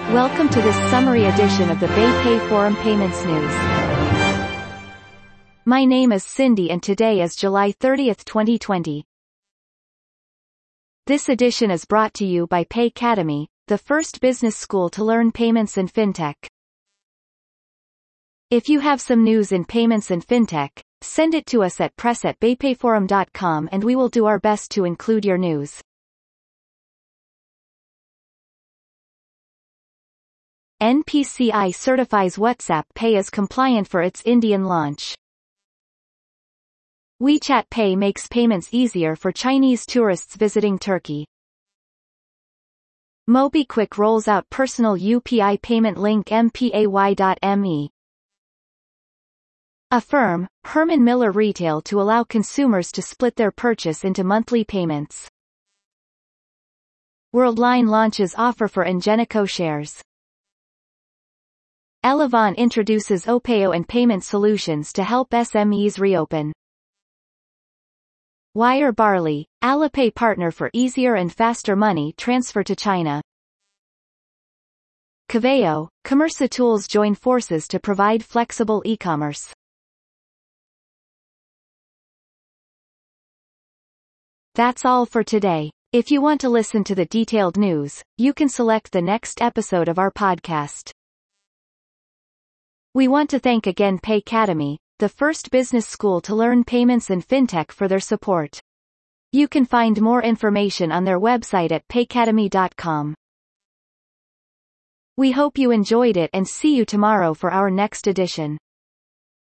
Welcome to this summary edition of the BayPay Forum Payments News. My name is Cindy and today is July 30, 2020. This edition is brought to you by Paycademy, the first business school to learn payments and fintech. If you have some news in payments and fintech, send it to us at press@baypayforum.com and we will do our best to include your news. NPCI certifies WhatsApp Pay as compliant for its Indian launch. WeChat Pay makes payments easier for Chinese tourists visiting Turkey. MobiKwik rolls out personal UPI payment link mpay.me. Affirm, Herman Miller Retail to allow consumers to split their purchase into monthly payments. Worldline launches offer for Ingenico shares. Elavon introduces Opeo and payment solutions to help SMEs reopen. Wire Barley, Alipay partner for easier and faster money transfer to China. Coveo, Commerce Tools join forces to provide flexible e-commerce. That's all for today. If you want to listen to the detailed news, you can select the next episode of our podcast. We want to thank again Paycademy, the first business school to learn payments and fintech for their support. You can find more information on their website at paycademy.com. We hope you enjoyed it and see you tomorrow for our next edition.